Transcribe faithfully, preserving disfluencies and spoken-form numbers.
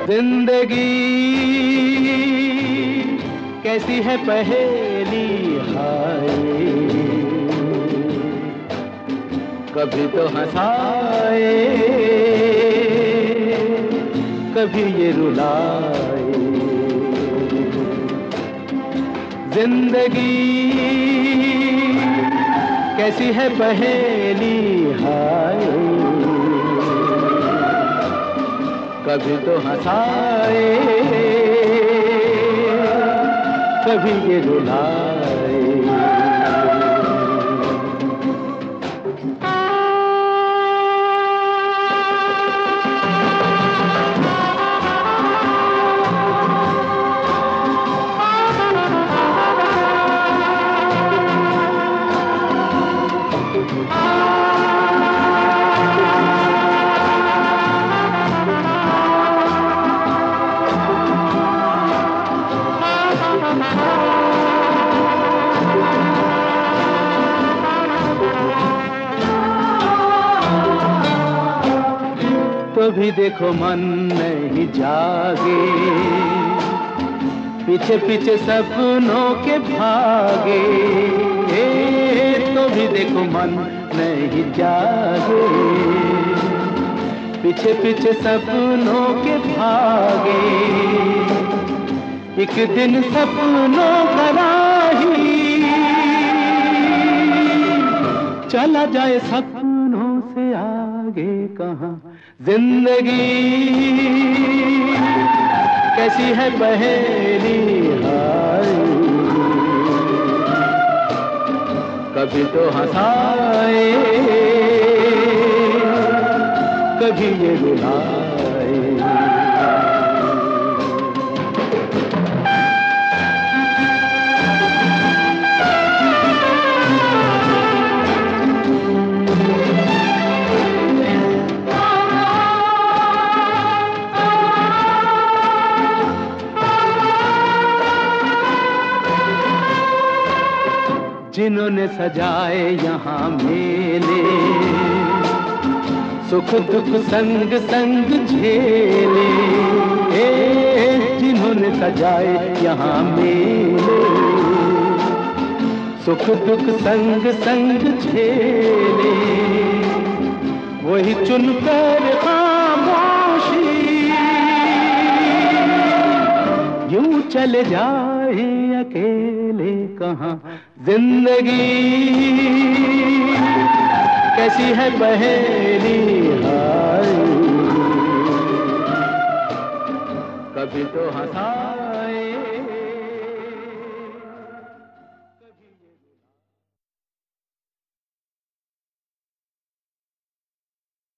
जिंदगी कैसी है पहेली हाय, कभी तो हंसाए कभी ये रुलाए। जिंदगी कैसी है पहेली हाय, कभी तो हंसाए कभी ये रुलाए। तो भी देखो मन नहीं जागे, पीछे पीछे सपनों के भागे। तो भी देखो मन नहीं जागे, पीछे पीछे सपनों के भागे। एक दिन सपनों का राही चला जाए सपनों से आगे कहाँ। जिंदगी कैसी है पहेली हाय, कभी तो हंसाए कभी ये रुलाए। जिन्होंने सजाए यहाँ मेले, सुख दुख संग संग झेले। जिन्होंने सजाए यहाँ मेले, सुख दुख संग संग झेले। वही चुनकर खामोशी यूं चले जाए अकेले कहाँ। जिंदगी कैसी है पहेली हाय, कभी तो हंसा